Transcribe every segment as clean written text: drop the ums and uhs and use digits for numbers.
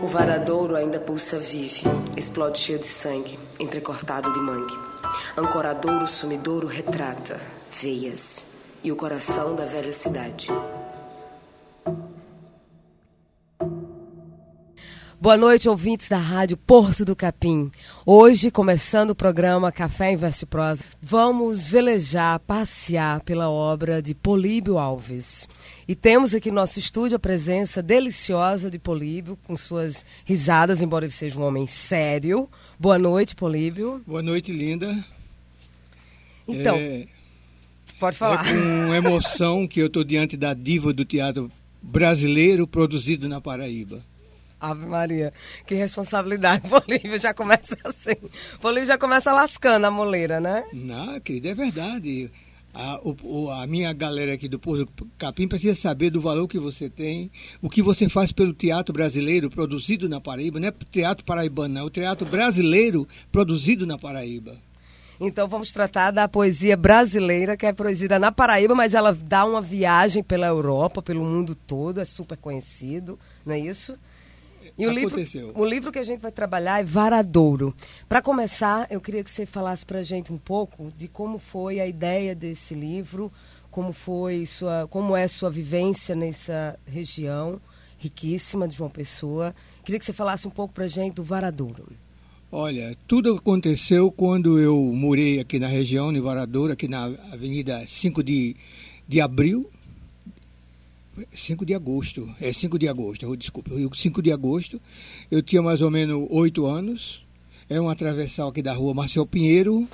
O varadouro ainda pulsa vive, explode cheio de sangue, entrecortado de mangue. Ancoradouro, sumidouro retrata veias e o coração da velha cidade. Boa noite, ouvintes da Rádio Porto do Capim. Hoje, começando o programa Café em Verso e Prosa, vamos velejar, passear pela obra de Políbio Alves. E temos aqui no nosso estúdio a presença deliciosa de Políbio, com suas risadas, embora ele seja um homem sério. Boa noite, Políbio. Boa noite, linda. Então, pode falar. É com emoção que eu estou diante da diva do teatro brasileiro produzido na Paraíba. Ave Maria, que responsabilidade. Políbio já começa assim. Políbio já começa lascando a moleira, né? Não, querida, é verdade. A minha galera aqui do Porto do Capim precisa saber do valor que você tem, o que você faz pelo teatro brasileiro produzido na Paraíba. Não é teatro paraibano, não, é o teatro brasileiro produzido na Paraíba. Então vamos tratar da poesia brasileira, que é produzida na Paraíba, mas ela dá uma viagem pela Europa, pelo mundo todo, é super conhecido, não é isso? E o livro que a gente vai trabalhar é Varadouro. Para começar, eu queria que você falasse para a gente um pouco de como foi a ideia desse livro, como é sua vivência nessa região riquíssima de João Pessoa. Queria que você falasse um pouco para a gente do Varadouro. Olha, tudo aconteceu quando eu morei aqui na região de Varadouro, aqui na Avenida 5 de Abril. 5 de agosto, 5 de agosto, eu tinha mais ou menos 8 anos, era uma travessal aqui da rua Maciel Pinheiro.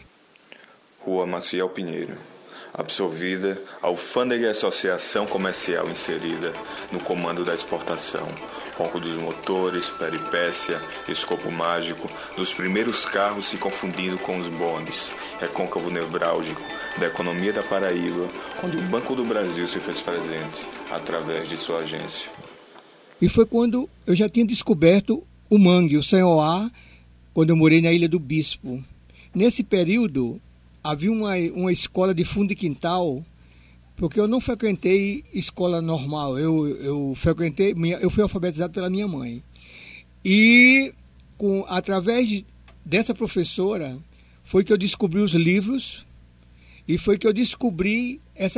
Rua Maciel Pinheiro, absolvida, alfândega e associação comercial inserida no comando da exportação, ronco dos motores, peripécia, escopo mágico, dos primeiros carros se confundindo com os bondes, recôncavo nevrálgico da economia da Paraíba, onde o Banco do Brasil se fez presente, através de sua agência. E foi quando eu já tinha descoberto o mangue, o sanhoá, quando eu morei na Ilha do Bispo. Nesse período, havia uma escola de fundo de quintal, porque eu não frequentei escola normal, eu fui alfabetizado pela minha mãe. E através dessa professora, foi que eu descobri os livros, e foi que eu descobri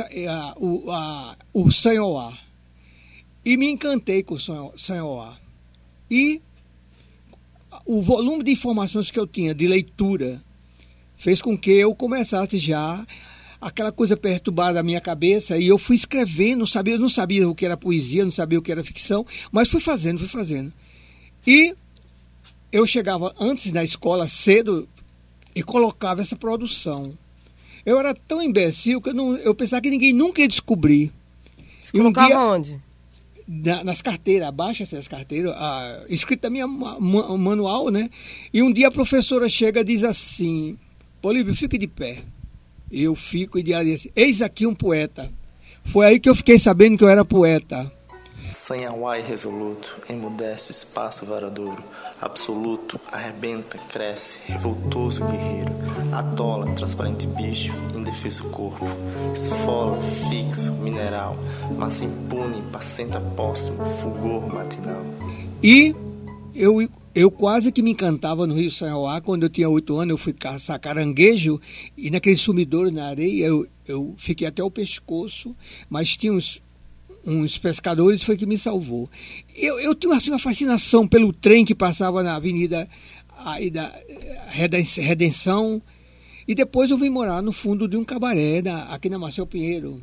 o sanhoá. E me encantei com o sanhoá. E o volume de informações que eu tinha de leitura fez com que eu começasse já aquela coisa perturbada na minha cabeça, e eu fui escrevendo, eu não sabia o que era poesia, não sabia o que era ficção, mas fui fazendo. E eu chegava antes na escola cedo e colocava essa produção. Eu era tão imbecil que eu pensava que ninguém nunca ia descobrir. Você colocava onde? Nas carteiras, abaixo das carteiras, escrito na minha manual, né? E um dia a professora chega e diz assim: Políbio, fique de pé. Eu fico e ela diz assim: eis aqui um poeta. Foi aí que eu fiquei sabendo que eu era poeta. Sanhauá irresoluto, emudece espaço varadouro, absoluto, arrebenta, cresce, revoltoso guerreiro, atola, transparente bicho, indefeso corpo, esfola, fixo, mineral, massa impune, pacenta póstumo, fulgor matinal. E eu quase que me encantava no Rio Sanhauá. Quando eu tinha 8 anos, eu fui caçar caranguejo, e naquele sumidouro na areia, eu fiquei até o pescoço, mas tinha uns pescadores, foi que me salvou. Eu tinha assim, uma fascinação pelo trem que passava na Avenida da Redenção, e depois eu vim morar no fundo de um cabaré aqui na Maciel Pinheiro.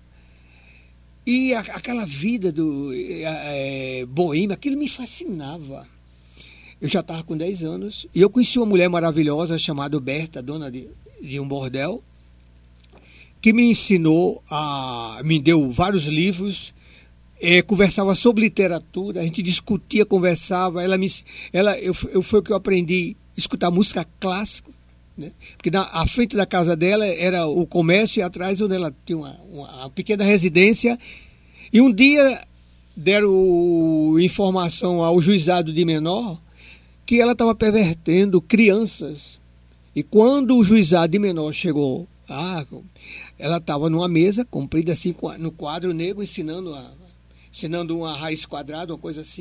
E aquela vida do boêmia, aquilo me fascinava. Eu já estava com 10 anos, e eu conheci uma mulher maravilhosa chamada Berta, dona de um bordel, que me ensinou, me deu vários livros, conversava sobre literatura, a gente discutia, conversava, foi o que eu aprendi a escutar música clássica, né? Porque à frente da casa dela era o comércio, e atrás onde ela tinha uma pequena residência, e um dia deram informação ao juizado de menor que ela estava pervertendo crianças. E quando o juizado de menor chegou, ela estava numa mesa comprida assim, no quadro negro, ensinando uma raiz quadrada, uma coisa assim.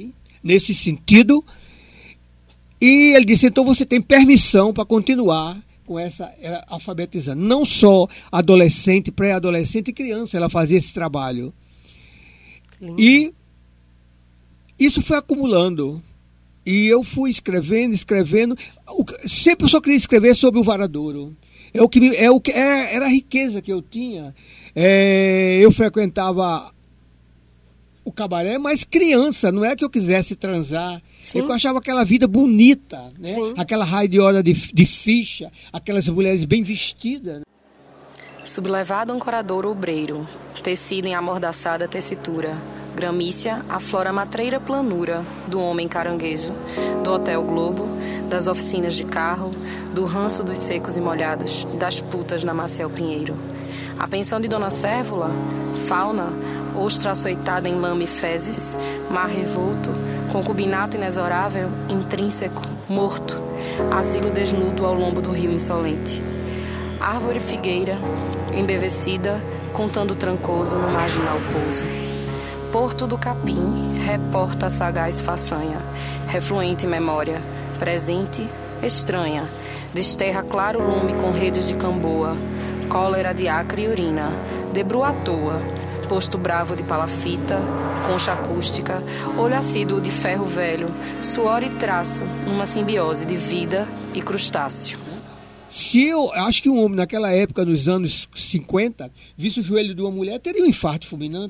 nesse sentido. E ele disse, então você tem permissão para continuar com essa alfabetizando. Não só adolescente, pré-adolescente e criança, ela fazia esse trabalho. E isso foi acumulando. E eu fui escrevendo. Sempre eu só queria escrever sobre o Varadouro. Era a riqueza que eu tinha. Eu frequentava o cabaré, mas criança, não é que eu quisesse transar. Eu achava aquela vida bonita, né? Aquela raia de hora de ficha, aquelas mulheres bem vestidas. Sublevado ancoradouro obreiro, tecido em amordaçada tessitura, gramícia aflora a matreira planura do homem caranguejo, do Hotel Globo, das oficinas de carro, do ranço dos secos e molhados, das putas na Maciel Pinheiro. A pensão de Dona Cérvula, fauna, ostra açoitada em lama e fezes, mar revolto, concubinato inexorável, intrínseco, morto, asilo desnudo ao lombo do rio insolente. Árvore figueira, embevecida, contando trancoso no marginal pouso. Porto do Capim, reporta a sagaz façanha, refluente memória, presente, estranha, desterra claro lume com redes de camboa, cólera de acre e urina, debru à toa, posto bravo de palafita, concha acústica, olho assíduo de ferro velho, suor e traço, numa simbiose de vida e crustáceo. Se eu acho que um homem naquela época, nos anos 50, visse o joelho de uma mulher, teria um infarto fulminante.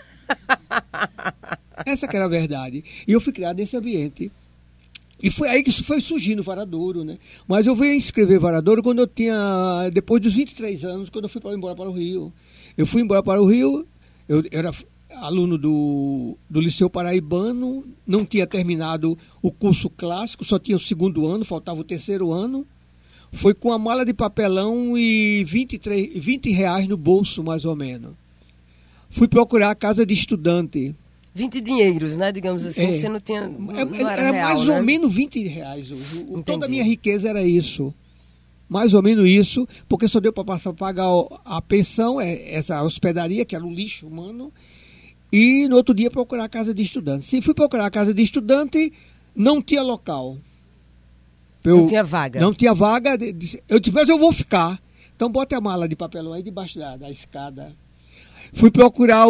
Essa que era a verdade. E eu fui criado nesse ambiente. E foi aí que isso foi surgindo o Varadouro, né? Mas eu vim escrever Varadouro quando eu tinha, depois dos 23 anos, quando eu fui embora para o Rio. Eu fui embora para o Rio, eu era aluno do Liceu Paraibano, não tinha terminado o curso clássico, só tinha o 2º ano, faltava o 3º ano. Foi com a mala de papelão e 20 reais no bolso, mais ou menos. Fui procurar a casa de estudante. 20 dinheiros, né? Digamos assim, você não tinha... Não era real, mais ou menos 20 reais hoje. Toda a minha riqueza era isso. Mais ou menos isso, porque só deu para pagar a pensão, essa hospedaria, que era um lixo humano, e no outro dia procurar a casa de estudante. Sim, fui procurar a casa de estudante, não tinha local. Não tinha vaga. Não tinha vaga. Eu disse, mas eu vou ficar. Então bota a mala de papelão aí debaixo da escada. Fui procurar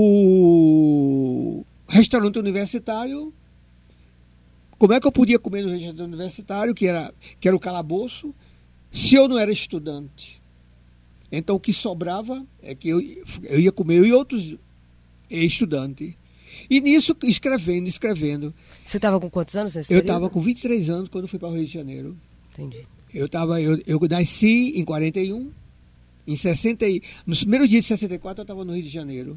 o restaurante universitário. Como é que eu podia comer no restaurante universitário, que era o calabouço, se eu não era estudante? Então o que sobrava é que eu ia comer, eu e outros estudantes. E nisso, escrevendo. Você estava com quantos anos nesse período? Eu estava com 23 anos quando fui para o Rio de Janeiro. Entendi. Eu nasci em 41, no primeiro dia de 64 eu estava no Rio de Janeiro.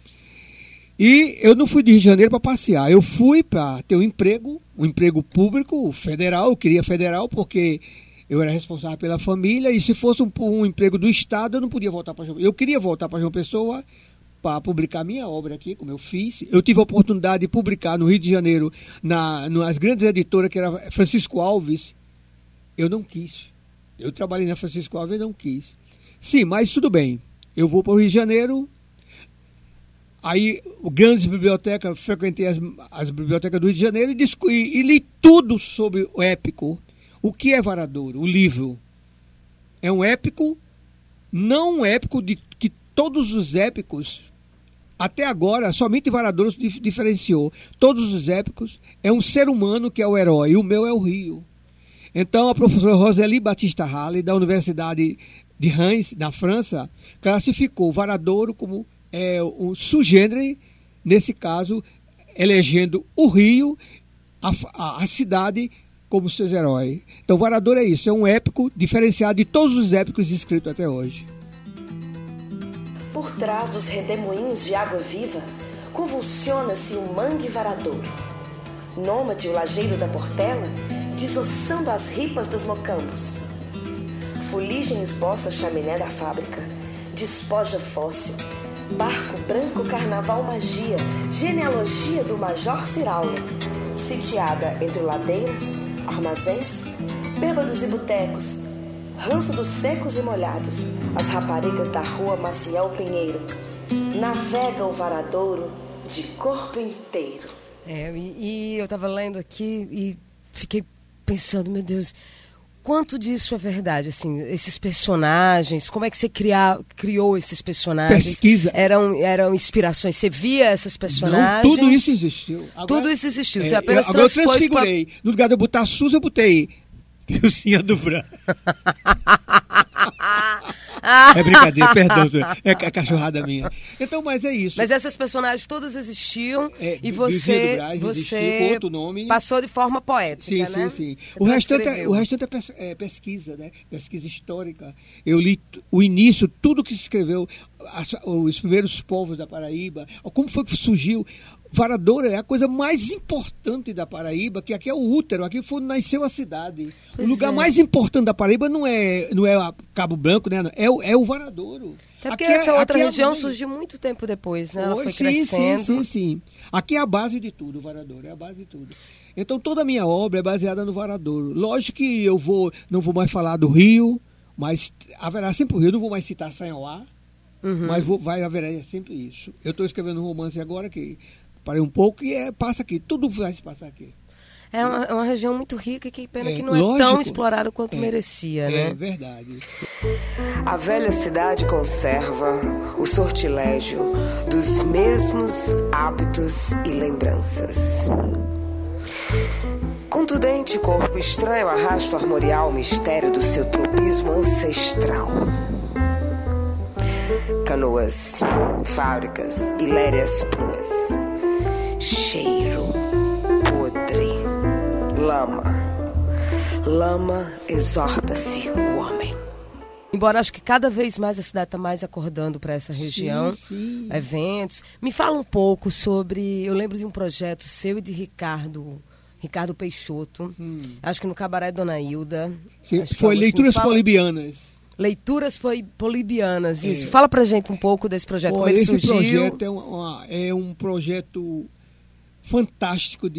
E eu não fui do Rio de Janeiro para passear, eu fui para ter um emprego público, federal, eu queria federal porque eu era responsável pela família, e se fosse um emprego do Estado eu não podia voltar para João Pessoa. Eu queria voltar para João Pessoa para publicar minha obra aqui, como eu fiz. Eu tive a oportunidade de publicar no Rio de Janeiro, nas grandes editoras, que era Francisco Alves. Eu não quis. Eu trabalhei na Francisco Alves e não quis. Sim, mas tudo bem. Eu vou para o Rio de Janeiro, aí grandes bibliotecas, frequentei as bibliotecas do Rio de Janeiro e li tudo sobre o épico. O que é Varadouro? O livro. É um épico, não um épico de que todos os épicos, até agora, somente Varadouro se diferenciou. Todos os épicos é um ser humano que é o herói, e o meu é o Rio. Então, a professora Roseli Batista Halle, da Universidade de Reims, na França, classificou Varadouro como um sugênero, nesse caso, elegendo o Rio, a cidade, como seus heróis. Então, Varadouro é isso, é um épico diferenciado de todos os épicos escritos até hoje. Por trás dos redemoinhos de água viva, convulsiona-se o mangue Varadouro. Nômade o lajeiro da Portela, desossando as ripas dos mocambos. Fuligem esboça a chaminé da fábrica, despoja fóssil. Barco branco, carnaval, magia, genealogia do Major Ciraulo. Sitiada entre ladeiras, armazéns, bêbados e botecos, ranço dos secos e molhados, as raparigas da rua Maciel Pinheiro. Navega o Varadouro de corpo inteiro. E eu estava lendo aqui e fiquei pensando, meu Deus, quanto disso é verdade, assim, esses personagens, como é que você criou esses personagens? Pesquisa. Eram inspirações, você via essas personagens? Não, tudo isso existiu. Agora, tudo isso existiu, você apenas agora eu transfigurei. No lugar de eu botar Suzy, eu botei Ilcinha do Branco. É brincadeira, perdão, é a cachorrada minha. Então, mas é isso. Mas essas personagens todas existiam e você com outro nome, passou de forma poética, né? Sim. O restante é pesquisa, né? Pesquisa histórica. Eu li o início, tudo que se escreveu, os primeiros povos da Paraíba, como foi que surgiu. Varadouro é a coisa mais importante da Paraíba, que aqui é o útero, aqui foi onde nasceu a cidade. O lugar mais importante da Paraíba não é Cabo Branco, né? É o Varadouro. Até porque essa outra região surgiu muito tempo depois, né? Ela foi crescendo. Sim. Aqui é a base de tudo, o Varadouro, é a base de tudo. Então toda a minha obra é baseada no Varadouro. Lógico que não vou mais falar do Rio, mas haverá sempre o Rio, não vou mais citar Sanhauá, mas haverá sempre isso. Eu estou escrevendo um romance agora que parei um pouco e passa aqui, tudo vai se passar aqui. É uma região muito rica e que pena que não é tão explorada quanto merecia, né? É verdade. A velha cidade conserva o sortilégio dos mesmos hábitos e lembranças. Contundente corpo estranho arrasta o armorial mistério do seu tropismo ancestral. Canoas, fábricas, ilérias pruas. Cheiro podre, lama exorta-se o homem. Embora acho que cada vez mais a cidade está mais acordando para essa região, sim. Eventos. Me fala um pouco sobre, eu lembro de um projeto seu e de Ricardo Peixoto, acho que no Cabaré Dona Hilda. Sim, foi Leituras Polibianas. Leituras Polibianas, isso. Fala pra gente um pouco desse projeto, como ele surgiu. Esse projeto é um projeto fantástico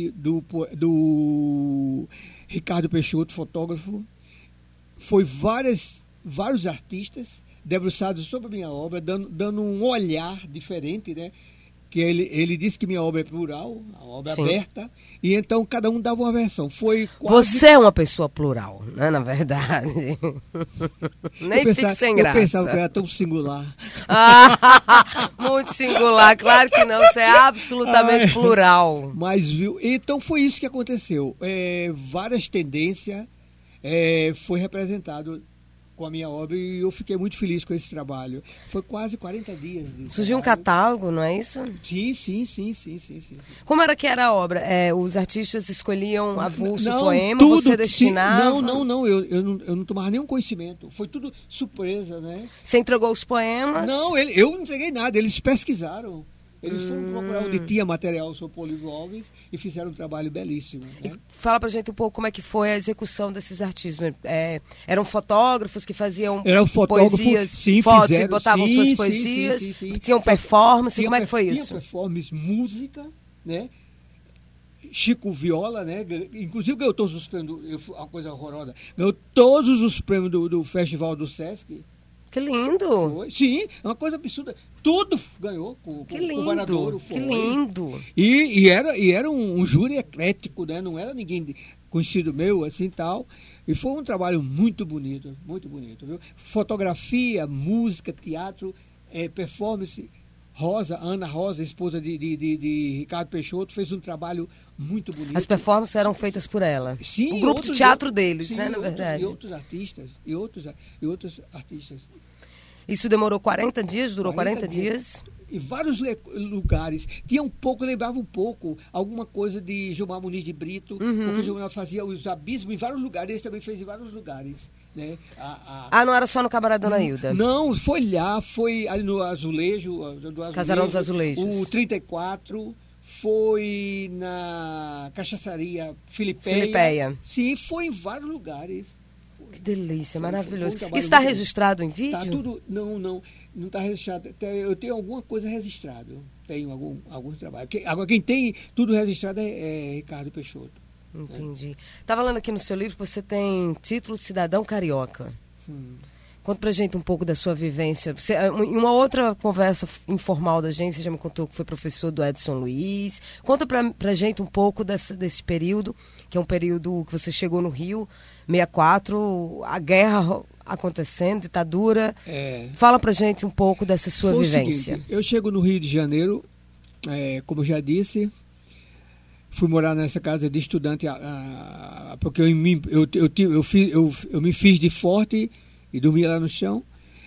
do Ricardo Peixoto, fotógrafo. Foi vários artistas debruçados sobre a minha obra, dando um olhar diferente, né? Que ele disse que minha obra é plural, a obra é aberta, e então cada um dava uma versão. Você é uma pessoa plural, né, na verdade. Nem fique sem graça. Eu pensava que era tão singular. Muito singular, claro que não, você é absolutamente plural. Mas, viu, então foi isso que aconteceu. Várias tendências foi representado com a minha obra e eu fiquei muito feliz com esse trabalho. Foi quase 40 dias. Surgiu um catálogo, não é isso? Sim. Como era que era a obra? Os artistas escolhiam avulso o poema, você destinava? Não, eu não tomava nenhum conhecimento. Foi tudo surpresa, né? Você entregou os poemas? Não, eu não entreguei nada, eles pesquisaram. Eles foram procurar onde tinha material sobre Políbio Alves e fizeram um trabalho belíssimo. Né? Fala pra gente um pouco como é que foi a execução desses artistas. Eram fotógrafos que faziam poesias, fotos e botavam suas poesias? Sim. Tinham performance? Como é que foi isso? Tinha performance, música, né? Chico Viola, né? Inclusive ganhou todos os prêmios, uma coisa horrorosa, ganhou todos os prêmios do Festival do Sesc. Que lindo! Sim, é uma coisa absurda. Tudo ganhou com o Varadouro. Que lindo! E era um júri eclético, né? Não era ninguém conhecido meu, assim, tal. E foi um trabalho muito bonito, viu? Fotografia, música, teatro, performance. Ana Rosa, esposa de Ricardo Peixoto, fez um trabalho muito bonito. As performances eram feitas por ela. Sim, o grupo de teatro deles, né, na verdade. E outros artistas. Isso demorou 40 dias? Durou 40 dias? Em vários lugares. Lembrava um pouco alguma coisa de Gilmar Muniz de Brito, porque Gilmar fazia os abismos em vários lugares, ele também fez em vários lugares. Né? Não era só no Cabaré Dona Hilda? Não, foi ali no Azulejo. Casarão dos Azulejos. O 34, foi na Cachaçaria Filipeia. Sim, foi em vários lugares. Que delícia, maravilhoso. Isso está registrado em vídeo? Tá tudo, não está registrado. Eu tenho alguma coisa registrada. Tenho alguns trabalhos. Agora, quem tem tudo registrado é Ricardo Peixoto. Entendi. Estava falando aqui no seu livro que você tem título de cidadão carioca. Sim. Conta pra gente um pouco da sua vivência. Você, em uma outra conversa informal da gente, você já me contou que foi professor do Edson Luiz. Conta pra gente um pouco desse período, que é um período que você chegou no Rio, 64, a guerra acontecendo, ditadura. Fala pra gente um pouco dessa sua vivência. Seguinte, eu chego no Rio de Janeiro, como eu já disse, fui morar nessa casa de estudante, porque eu me fiz de forte e dormia lá no chão.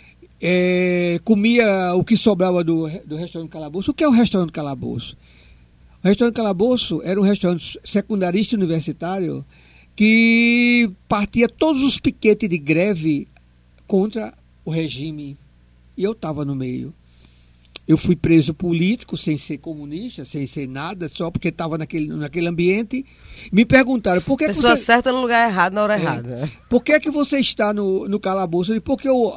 Comia o que sobrava do restaurante Calabouço. O que é o restaurante Calabouço? O restaurante Calabouço era um restaurante secundarista universitário que partia todos os piquetes de greve contra o regime. E eu estava no meio. Eu fui preso político, sem ser comunista, sem ser nada, só porque estava naquele ambiente. Me perguntaram, por que pessoa certa no lugar errado, na hora errada. Por que você está no calabouço? Porque o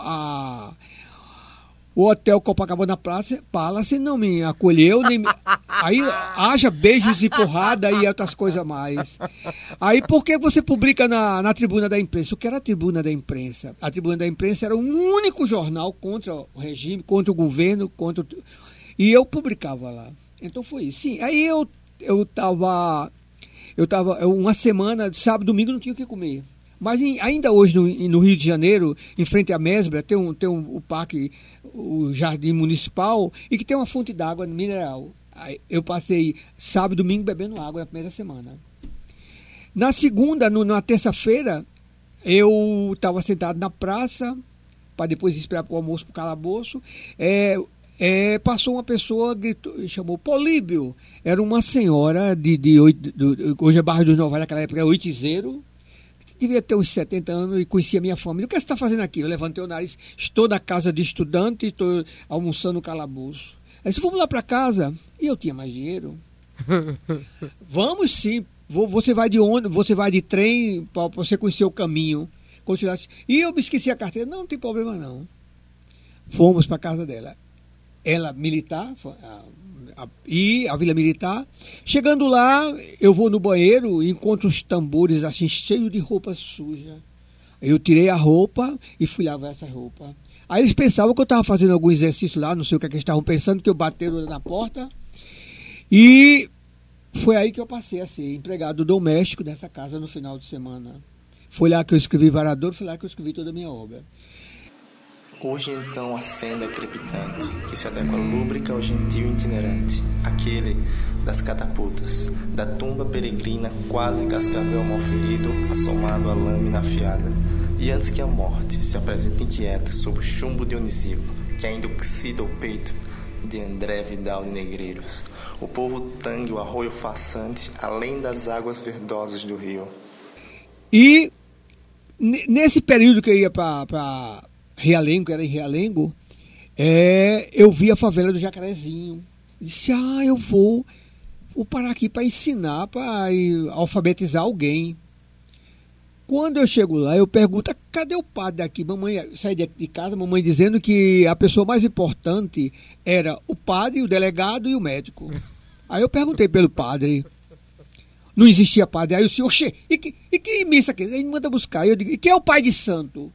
hotel Copacabana Palace não me acolheu, aí haja beijos e porrada e outras coisas mais. Aí por que você publica na Tribuna da Imprensa? O que era a Tribuna da Imprensa? A Tribuna da Imprensa era o único jornal contra o regime, contra o governo, e eu publicava lá. Então foi isso. Sim, aí eu tava uma semana, sábado, domingo, não tinha o que comer. Mas ainda hoje no Rio de Janeiro, em frente à Mesbla, tem o parque, o Jardim Municipal, e que tem uma fonte d'água mineral. Aí eu passei sábado e domingo bebendo água na primeira semana. Na segunda, na terça-feira, eu estava sentado na praça, para depois esperar para o almoço, para o calabouço. Passou uma pessoa, gritou, chamou Políbio. Era uma senhora hoje é Barra dos Novais, naquela época era oitizeiro. Devia ter uns 70 anos e conhecia a minha família. O que você está fazendo aqui? Eu levantei o nariz. Estou na casa de estudante e estou almoçando no calabouço. Aí disse, vamos lá para casa. E eu tinha mais dinheiro. Vamos sim. Você vai de ônibus, você vai de trem para você conhecer o caminho. E eu me esqueci a carteira. Não tem problema não. Fomos para a casa dela. Ela militar, e a Vila Militar. Chegando lá, eu vou no banheiro e encontro os tambores assim, cheios de roupa suja. Eu tirei a roupa e fui lavar essa roupa. Aí eles pensavam que eu estava fazendo algum exercício lá, não sei o que eles estavam pensando, que eu bateram na porta. E foi aí que eu passei a ser empregado doméstico dessa casa no final de semana. Foi lá que eu escrevi Varador, foi lá que eu escrevi toda a minha obra. Hoje então a senda crepitante, que se adequa lúbrica ao gentil itinerante, aquele das catapultas, da tumba peregrina quase cascavel mal ferido, assomado à lâmina afiada. E antes que a morte se apresente inquieta sob o chumbo dionisíaco, que ainda oxida o peito de André Vidal de Negreiros, o povo tangue o arroio façante, além das águas verdosas do rio. E nesse período que eu ia para Realengo, era em Realengo, eu vi a favela do Jacarezinho. Disse, eu vou parar aqui para ensinar, para alfabetizar alguém. Quando eu chego lá, eu pergunto, cadê o padre daqui? Mamãe, saí de casa, mamãe dizendo que a pessoa mais importante era o padre, o delegado e o médico. Aí eu perguntei pelo padre. Não existia padre. Aí o senhor, e que missa aqui? Ele manda buscar. Eu digo, e quem é o pai de santo?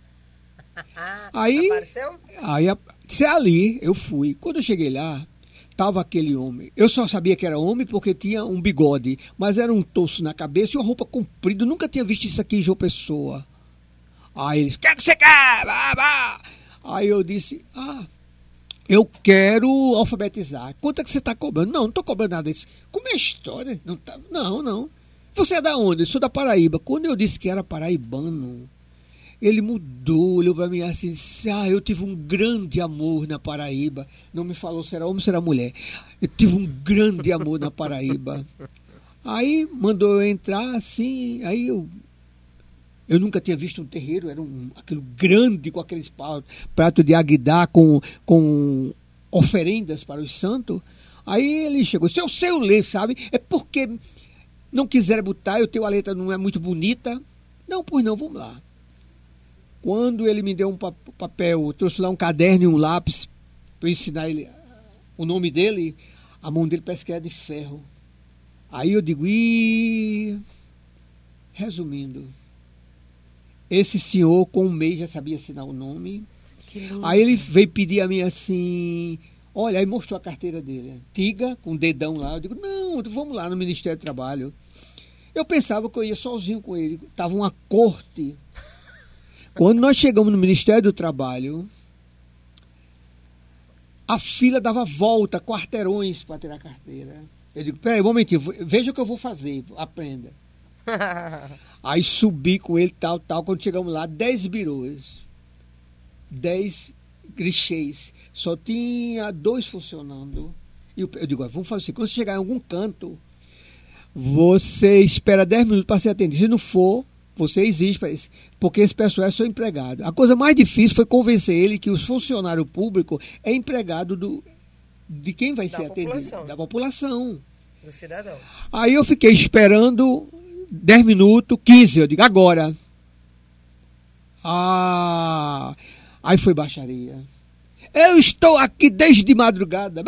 Aí, apareceu? Disse, ali, eu fui. Quando eu cheguei lá, estava aquele homem. Eu só sabia que era homem porque tinha um bigode, mas era um tosso na cabeça e uma roupa comprida. Eu nunca tinha visto isso aqui em João Pessoa. Aí ele, o que você quer? Aí eu disse, eu quero alfabetizar. Quanto é que você está cobrando? Não estou cobrando nada. Ele disse, como é a história? Não. Você é da onde? Eu sou da Paraíba. Quando eu disse que era paraibano, ele mudou, olhou para mim assim, disse, eu tive um grande amor na Paraíba. Não me falou se era homem ou se era mulher. Eu tive um grande amor na Paraíba. Aí mandou eu entrar assim, aí eu nunca tinha visto um terreiro, era aquele grande com aqueles pratos de aguidá com oferendas para os santos. Aí ele chegou, se eu sei ler, sabe? É porque não quiseram botar, eu tenho a letra não é muito bonita. Não, pois não, vamos lá. Quando ele me deu um papel, trouxe lá um caderno e um lápis para eu ensinar ele o nome dele, a mão dele parece que era de ferro. Aí eu digo, resumindo, esse senhor, com um mês, já sabia assinar o nome. Aí ele veio pedir a mim assim, olha, aí mostrou a carteira dele, antiga, com o dedão lá. Eu digo, não, vamos lá no Ministério do Trabalho. Eu pensava que eu ia sozinho com ele, estava uma corte. Quando nós chegamos no Ministério do Trabalho, a fila dava volta, quarteirões para tirar a carteira. Eu digo, peraí, um momentinho, veja o que eu vou fazer, aprenda. Aí subi com ele, tal, quando chegamos lá, 10 birôs. 10 guichês, só tinha 2 funcionando. E eu digo, vamos fazer assim, quando você chegar em algum canto, você espera 10 minutos para ser atendido. Se não for, você exige para isso, porque esse pessoal é seu empregado. A coisa mais difícil foi convencer ele que os funcionários públicos é empregado de quem vai ser atendido? Da população. Do cidadão. Aí eu fiquei esperando 10 minutos, 15, eu digo, agora. Aí foi baixaria. Eu estou aqui desde madrugada.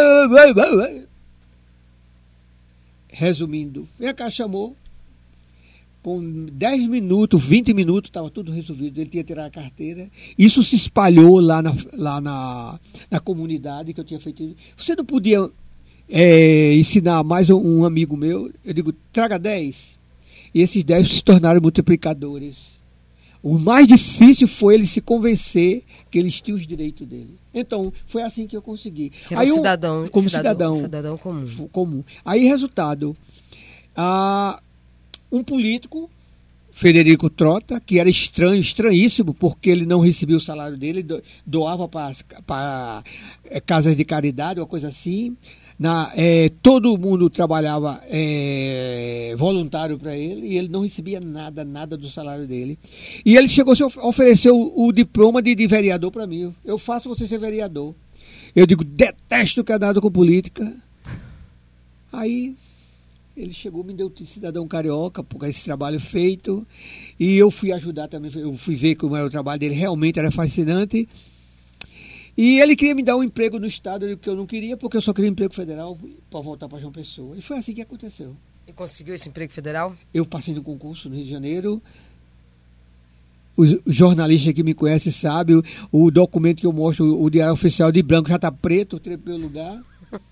Resumindo, vem cá, chamou. Com 10 minutos, 20 minutos, estava tudo resolvido. Ele tinha tirado a carteira. Isso se espalhou lá na comunidade que eu tinha feito. Você não podia ensinar mais um amigo meu? Eu digo, traga 10. E esses 10 se tornaram multiplicadores. O mais difícil foi ele se convencer que eles tinham os direitos dele. Então, foi assim que eu consegui. Que era cidadão comum. Aí, resultado, um político, Frederico Trota, que era estranhíssimo, porque ele não recebia o salário dele, doava para casas de caridade, uma coisa assim. Todo mundo trabalhava voluntário para ele e ele não recebia nada do salário dele. E ele chegou a oferecer o diploma de vereador para mim. Eu faço você ser vereador. Eu digo, detesto casado com política. Aí ele chegou, me deu o cidadão carioca por esse trabalho feito. E eu fui ajudar também, eu fui ver como era o trabalho dele, realmente era fascinante. E ele queria me dar um emprego no Estado, que eu não queria, porque eu só queria um emprego federal para voltar para João Pessoa. E foi assim que aconteceu. E conseguiu esse emprego federal? Eu passei no concurso no Rio de Janeiro. Os jornalistas que me conhecem sabem, o documento que eu mostro, o Diário Oficial de branco já está preto, no primeiro lugar.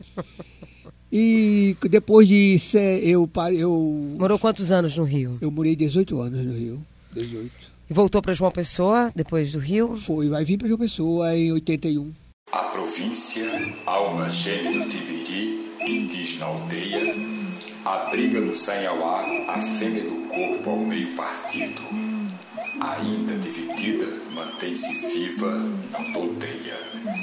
E depois de ser, eu... Morou quantos anos no Rio? Eu morei 18 anos no Rio. 18. E voltou para João Pessoa, depois do Rio? Foi, vai vir para João Pessoa em 81. A província, alma gêmea do Tibiri, indígena aldeia, abriga no Sanhauá a fêmea do corpo ao meio partido. Ainda dividida, mantém-se viva, não tonteia.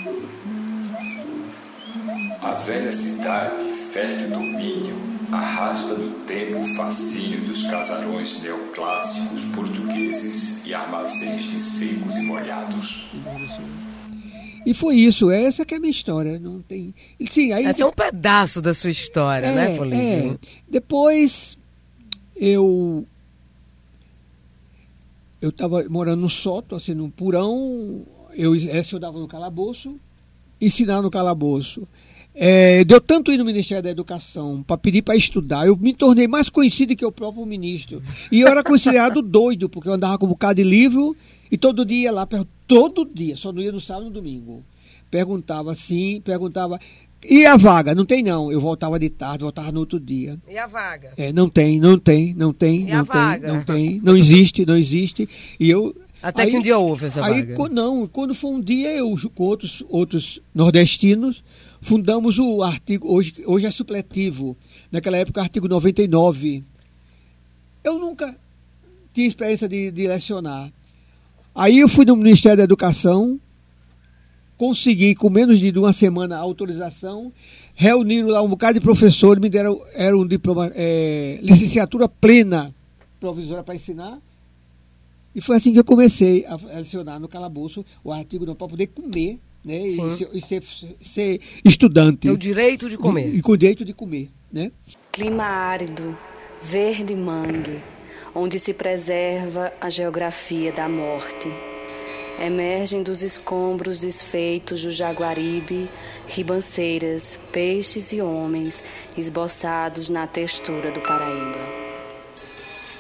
A velha cidade, fértil domínio, arrasta no tempo o fascínio dos casarões neoclássicos portugueses e armazéns de secos e molhados. E foi isso, essa que é a minha história. Não tem... Sim, aí... Esse é um pedaço da sua história, né, Polígono? Depois eu estava morando no sótão, assim, num porão. Eu dava no calabouço, ensinar no calabouço. Deu tanto ir no Ministério da Educação para pedir para estudar, eu me tornei mais conhecido que o próprio ministro. E eu era considerado doido, porque eu andava com um bocado de livro e todo dia ia lá, todo dia, só não ia no sábado e no domingo. Perguntava, e a vaga? Não tem não. Eu voltava de tarde, voltava no outro dia. E a vaga? Não tem. E a vaga? Não tem, não existe. E eu... Até que um dia houve essa vaga. Quando foi um dia, eu com outros nordestinos, fundamos o artigo, hoje é supletivo, naquela época artigo 99. Eu nunca tinha experiência de lecionar. Aí eu fui no Ministério da Educação, consegui com menos de uma semana a autorização, reuniram lá um bocado de professores, me deram um diploma, licenciatura plena provisória para ensinar. E foi assim que eu comecei a lecionar no calabouço o artigo para poder comer, né? E ser estudante. É o direito de comer. E com o direito de comer, né? Clima árido, verde mangue, onde se preserva a geografia da morte. Emergem dos escombros desfeitos do Jaguaribe, ribanceiras, peixes e homens esboçados na textura do Paraíba.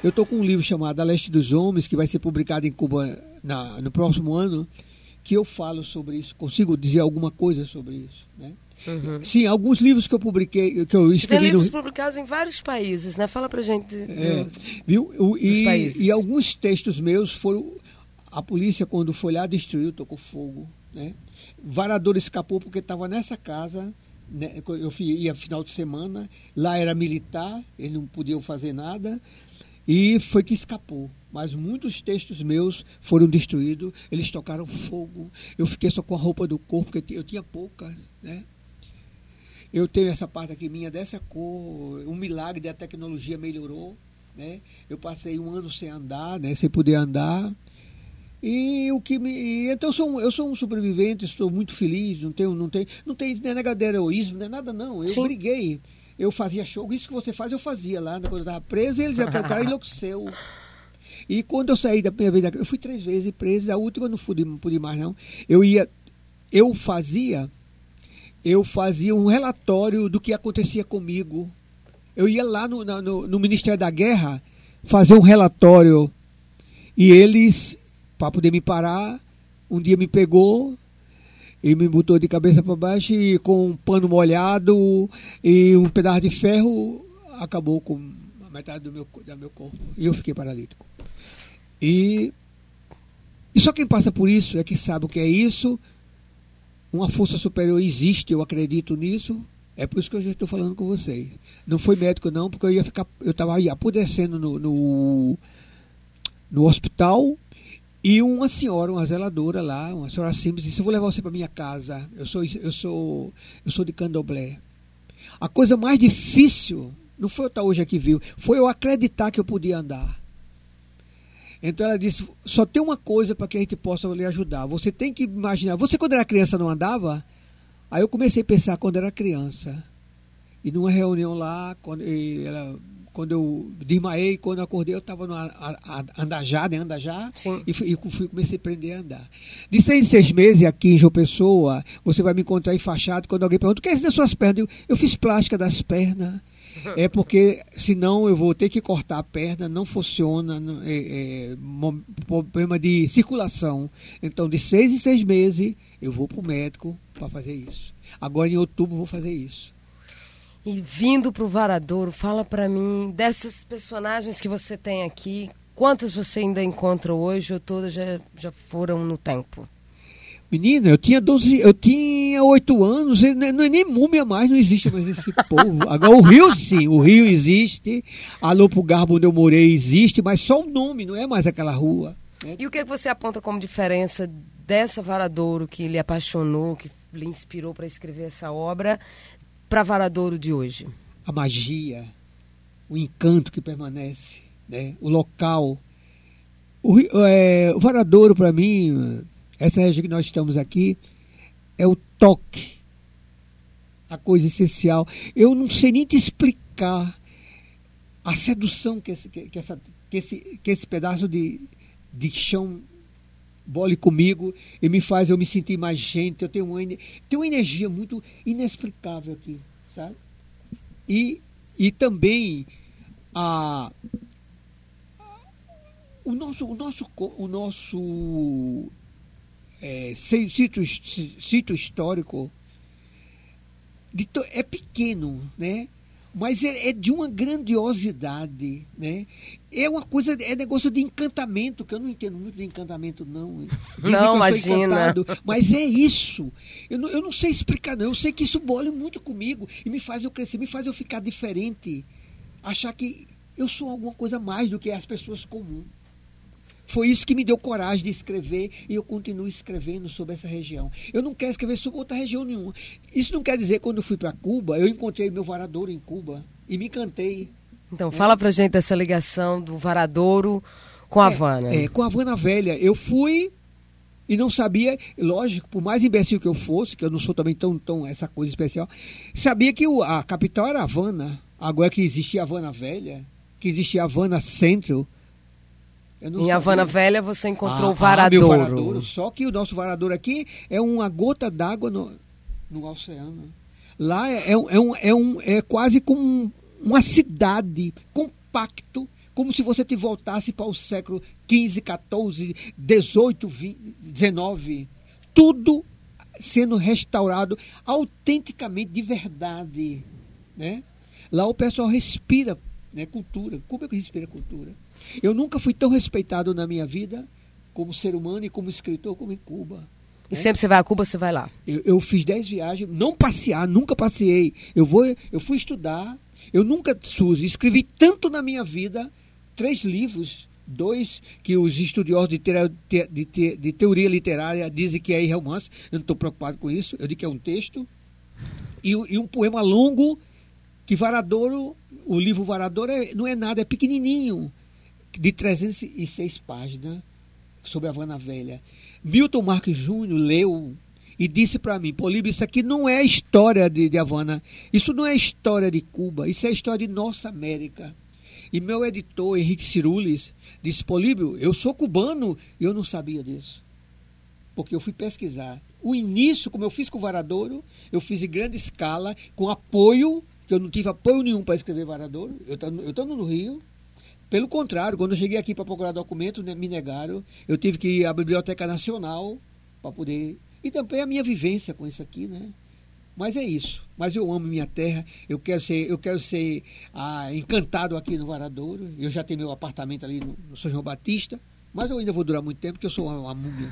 Eu estou com um livro chamado A Leste dos Homens, que vai ser publicado em Cuba no próximo ano, que eu falo sobre isso. Consigo dizer alguma coisa sobre isso, né? Uhum. Sim, alguns livros que eu publiquei, que eu escrevi. Tem livros publicados em vários países, né? Fala pra gente viu? Dos países. E alguns textos meus foram... A polícia, quando foi lá, destruiu, tocou fogo, né? Varador escapou porque estava nessa casa, né? Eu ia final de semana, lá era militar, eles não podiam fazer nada, e foi que escapou. Mas muitos textos meus foram destruídos, eles tocaram fogo, eu fiquei só com a roupa do corpo, porque eu tinha pouca, né? Eu tenho essa parte aqui minha dessa cor, um milagre da tecnologia melhorou, né? Eu passei 1 ano sem andar, né? Sem poder andar. E então eu sou um sobrevivente, estou muito feliz, não tem negócio de heroísmo, não é nada não. Eu briguei, eu fazia show, isso que você faz eu fazia lá, quando eu estava preso, eles o cara enlouqueceu. E quando eu saí da primeira vez, eu fui 3 vezes preso, a última eu não pude mais não. Eu fazia um relatório do que acontecia comigo. Eu ia lá no Ministério da Guerra fazer um relatório e eles, para poder me parar, um dia me pegou e me botou de cabeça para baixo e com um pano molhado e um pedaço de ferro acabou com a metade do meu corpo e eu fiquei paralítico. E só quem passa por isso é que sabe o que é isso. Uma força superior existe, eu acredito nisso. É por isso que eu já estou falando com vocês. Não foi médico não, porque eu estava apodrecendo no hospital. E uma senhora, uma zeladora lá, uma senhora simples, disse: eu vou levar você para minha casa. Eu sou de Candomblé. A coisa mais difícil não foi eu estar hoje aqui vivo, foi eu acreditar que eu podia andar. Então ela disse: só tem uma coisa para que a gente possa lhe ajudar. Você tem que imaginar. Você quando era criança não andava? Aí eu comecei a pensar quando era criança. E numa reunião lá, quando eu desmaiei, quando eu acordei, eu estava andar já. Sim. E comecei a aprender a andar. De 6 em 6 meses aqui em João Pessoa, você vai me encontrar enfaixado quando alguém pergunta: o que é isso das suas pernas? Eu fiz plástica das pernas. É porque, senão eu vou ter que cortar a perna, não funciona, problema de circulação. Então, de 6 em 6 meses, eu vou para o médico para fazer isso. Agora, em outubro, eu vou fazer isso. E vindo para o Varadouro, fala para mim, dessas personagens que você tem aqui, quantas você ainda encontra hoje ou todas já foram no tempo? Menina, eu tinha 8 anos, não é nem múmia mais, não existe mais esse povo. Agora o Rio sim, o Rio existe, a Lopo Garbo onde eu morei existe, mas só o nome, não é mais aquela rua. Né? E o que você aponta como diferença dessa Varadouro que lhe apaixonou, que lhe inspirou para escrever essa obra, para Varadouro de hoje? A magia, o encanto que permanece, né? O local. O Varadouro, para mim, essa região que nós estamos aqui, é o toque, a coisa essencial. Eu não sei nem te explicar a sedução que esse pedaço de chão bole comigo e me faz eu me sentir mais gente. Eu tenho uma energia muito inexplicável aqui, sabe? E também o nosso sítio histórico é pequeno, né? Mas é de uma grandiosidade, né? É uma coisa, é negócio de encantamento, que eu não entendo muito de encantamento, não. Dizem não, imagina. Mas é isso. Eu não sei explicar, não. Eu sei que isso bola muito comigo e me faz eu crescer, me faz eu ficar diferente. Achar que eu sou alguma coisa mais do que as pessoas comuns. Foi isso que me deu coragem de escrever e eu continuo escrevendo sobre essa região. Eu não quero escrever sobre outra região nenhuma. Isso não quer dizer que quando eu fui para Cuba, eu encontrei meu Varadouro em Cuba e me encantei. Então, fala pra gente dessa ligação do Varadouro com a Havana. Com a Havana Velha. Eu fui e não sabia, lógico, por mais imbecil que eu fosse, que eu não sou também tão essa coisa especial, sabia que a capital era Havana. Agora que existia a Havana Velha, que existia a Havana Centro. Em Havana Velha você encontrou o Varadouro. Meu Varadouro. Só que o nosso Varadouro aqui é uma gota d'água no oceano. Lá é quase como uma cidade compacto, como se você te voltasse para o século XV, XIV, XVIII, XIX. Tudo sendo restaurado autenticamente, de verdade, né? Lá o pessoal respira, né, cultura. Cuba que respira cultura. Eu nunca fui tão respeitado na minha vida como ser humano e como escritor como em Cuba. E sempre que você vai a Cuba, você vai lá? Eu fiz 10 viagens, não passear, nunca passeei. Eu fui estudar, eu nunca, Suzy, escrevi tanto na minha vida, 3 livros, 2 que os estudiosos de teoria literária dizem que é romance, eu não estou preocupado com isso, eu digo que é um texto, e um poema longo, que Varadouro, o livro Varadouro não é nada, é pequenininho, de 306 páginas, sobre a Havana Velha. Milton Marques Júnior leu e disse para mim: Políbio, isso aqui não é história de Havana, isso não é história de Cuba, isso é história de nossa América. E meu editor, Henrique Cirulis, disse: Políbio, eu sou cubano e eu não sabia disso. Porque eu fui pesquisar. O início, como eu fiz com o Varadouro, eu fiz em grande escala, com apoio, que eu não tive apoio nenhum para escrever Varadouro, eu estando no Rio. Pelo contrário, quando eu cheguei aqui para procurar documentos, né, me negaram. Eu tive que ir à Biblioteca Nacional para poder... E também a minha vivência com isso aqui, né? Mas é isso. Mas eu amo minha terra. Eu quero ser encantado aqui no Varadouro. Eu já tenho meu apartamento ali no São João Batista. Mas eu ainda vou durar muito tempo, porque eu sou uma múmia.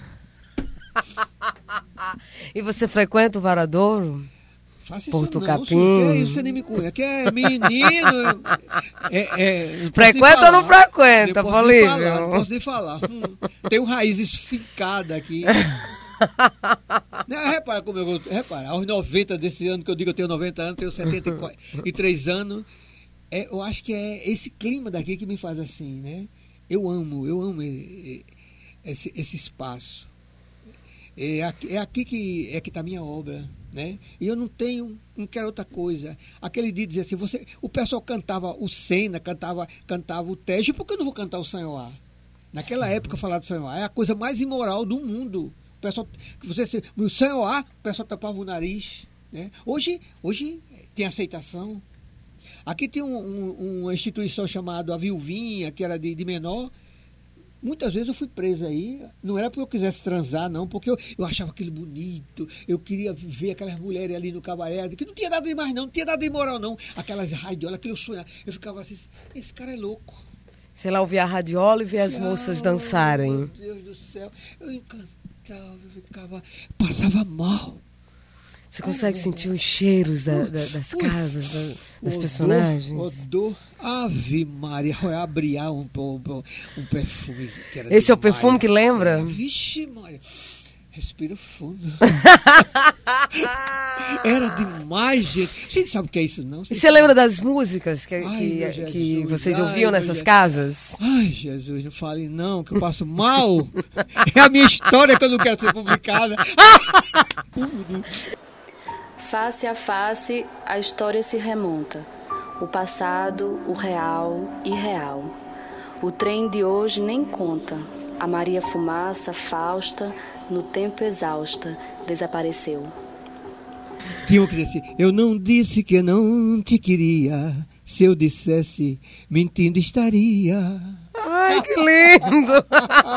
E você frequenta o Varadouro? Faça Porto isso Capim. Que é isso, você nem me conhece. Que é menino. Frequenta ou não frequenta, Políbio? Não posso nem falar. Tenho raízes fincadas aqui. Não, repara como repara, aos 90 desse ano, que eu digo que eu tenho 90 anos, tenho 73 anos. Eu acho que é esse clima daqui que me faz assim, né? Eu amo esse espaço. É aqui que está a minha obra, né? E eu não quero outra coisa. Aquele dia dizia assim, o pessoal cantava o Sena, cantava o Tejo, por que eu não vou cantar o Sanhoá? Naquela época, falar do Sanhoá é a coisa mais imoral do mundo. O pessoal, o Sanhoá, o pessoal tapava o nariz, né? Hoje tem aceitação. Aqui tem uma instituição chamada A Viuvinha, que era de menor. Muitas vezes eu fui presa aí, não era porque eu quisesse transar, não, porque eu achava aquilo bonito, eu queria ver aquelas mulheres ali no cabaré, que não tinha nada de mais não tinha nada de imoral não, aquelas radiolas, aquele sonho, eu ficava assim, esse cara é louco. Sei lá, ouvia a radiola e via as moças dançarem. Meu Deus do céu, eu encantava, eu ficava, passava mal. Você consegue sentir os cheiros das casas, das personagens? Odor, Ave Maria, eu abria um perfume. Que era esse é o perfume que lembra? Vixe, Maria, respira fundo. Era demais, gente. Você sabe o que é isso, não? E você lembra das músicas que vocês ouviam nessas casas? Ai, Jesus, não fale não, que eu passo mal. É a minha história que eu não quero ser publicada. Face a face, a história se remonta. O passado, o real, irreal. O trem de hoje nem conta. A Maria Fumaça, Fausta, no tempo exausta, desapareceu. Tinha que dizer, eu não disse que não te queria. Se eu dissesse, mentindo estaria. Ai, que lindo!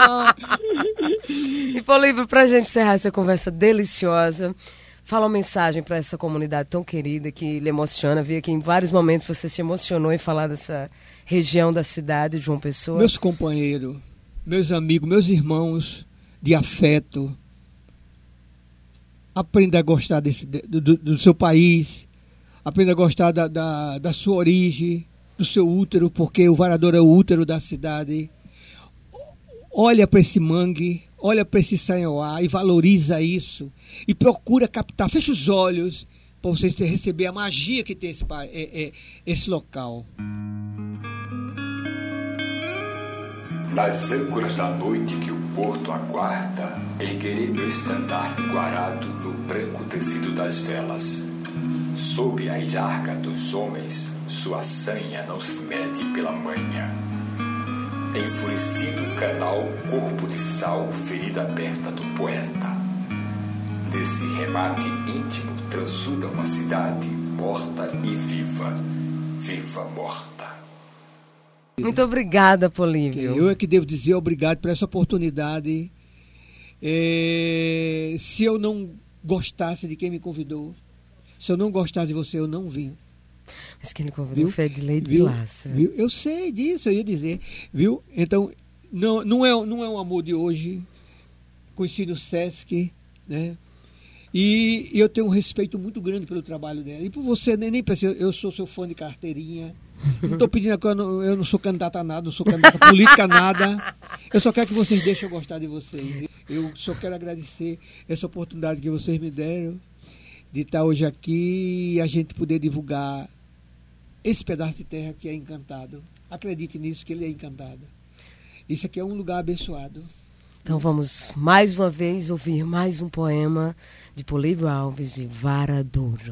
E, Políbio, pra gente encerrar essa conversa deliciosa, fala uma mensagem para essa comunidade tão querida que lhe emociona. Vi que em vários momentos você se emocionou em falar dessa região da cidade de João Pessoa. Meus companheiros, meus amigos, meus irmãos de afeto, aprenda a gostar do seu país, aprenda a gostar da sua origem, do seu útero, porque o Varadouro é o útero da cidade. Olha para esse mangue, olha para esse Sanhoá e valoriza isso. E procura captar, fecha os olhos para vocês receber a magia que tem esse local. Nas âncoras da noite que o porto aguarda, erguerei meu estandarte guarado no branco tecido das velas. Sob a ilharga dos homens, sua sanha não se mede pela manha. Enfurecido canal, corpo de sal, ferida aberta do poeta. Nesse remate íntimo transuda uma cidade morta e viva, viva morta. Muito obrigada, Políbio. Eu é que devo dizer obrigado por essa oportunidade. Se eu não gostasse de quem me convidou, se eu não gostasse de você, eu não vim. Mas quem me convidou foi Edileide Vilaça. Eu sei disso, eu ia dizer. Viu? Então, não é um amor de hoje. Conheci no Sesc, né? E eu tenho um respeito muito grande pelo trabalho dela. E por você, nem precisa, eu sou seu fã de carteirinha. Não estou pedindo, eu não sou candidata a nada, não sou candidata política a nada. Eu só quero que vocês deixem eu gostar de vocês. Eu só quero agradecer essa oportunidade que vocês me deram de estar hoje aqui e a gente poder divulgar esse pedaço de terra que é encantado. Acredite nisso, que ele é encantado. Isso aqui é um lugar abençoado. Então vamos mais uma vez ouvir mais um poema de Políbio Alves de Varadouro.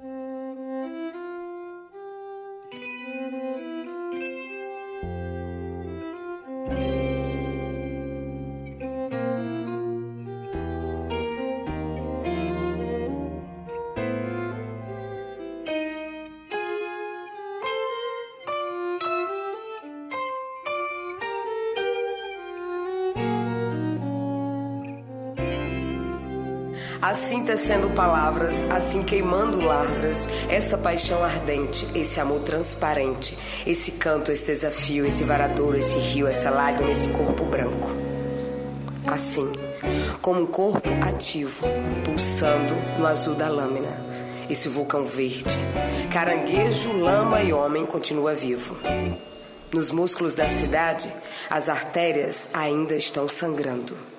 Assim tecendo palavras, assim queimando larvas, essa paixão ardente, esse amor transparente, esse canto, esse desafio, esse varadouro, esse rio, essa lágrima, esse corpo branco. Assim, como um corpo ativo, pulsando no azul da lâmina, esse vulcão verde, caranguejo, lama e homem continua vivo. Nos músculos da cidade, as artérias ainda estão sangrando.